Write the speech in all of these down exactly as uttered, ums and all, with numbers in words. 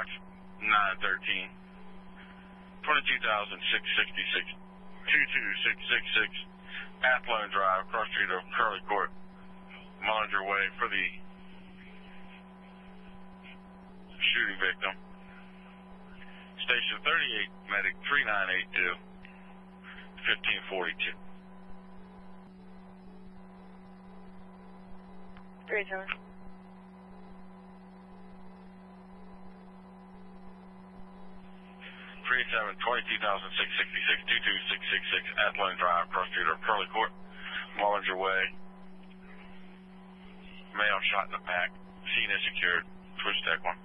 box nine thirteen, twenty-two thousand six hundred sixty-six, two two six six six, Athlone Drive, cross street of Curly Court, Mullinger Way for the shooting victim. Station thirty-eight, medic three nine eight two, fifteen forty-two. Great, John. three seven, twenty-two thousand six hundred sixty-six, two two six six six, Athlone Drive, cross street of Curly Court, Mullinger Way. Male shot in the back. Scene is secured. Switch deck one.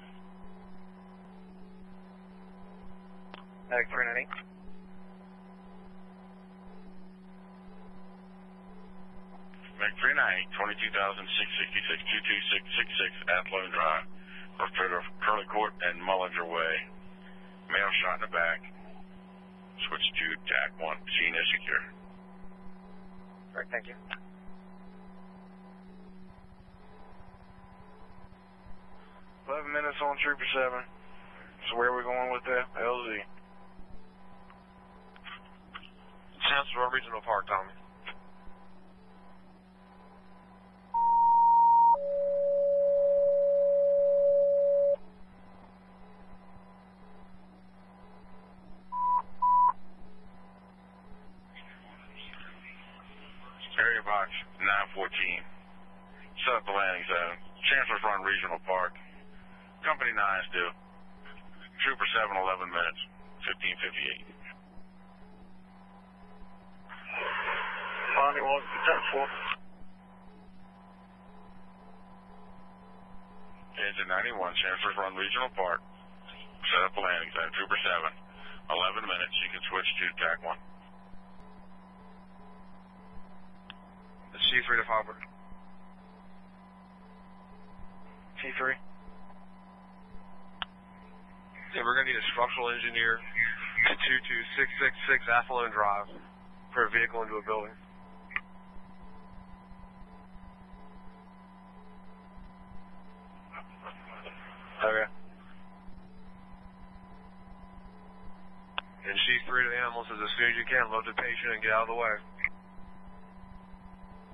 Medic three nine eight. Medic three nine eight, twenty-two thousand six hundred sixty-six, two two six six six, Athlone Drive, cross street of Curly Court and Mullinger Way. Male shot in the back. Switch to T A C one. Scene is secure. All right, thank you. Eleven minutes on Trooper seven. So where are we going with the L Z? Chancellor Regional Park, Tommy. Area box nine fourteen. Set up the landing zone. Chancellor's Run Regional Park. Company nine is due. Trooper seven, eleven minutes. fifteen fifty-eight. Bonnie one, ten four. Engine ninety-one, Chancellor's Run Regional Park. Set up the landing zone. Trooper seven, eleven minutes. You can switch to T A C one. C three to Hopper. T three. Yeah, we're going to need a structural engineer to two two six six six Athlone Drive for a vehicle into a building. Okay. And C three to the ambulance as soon as you can, load the patient and get out of the way.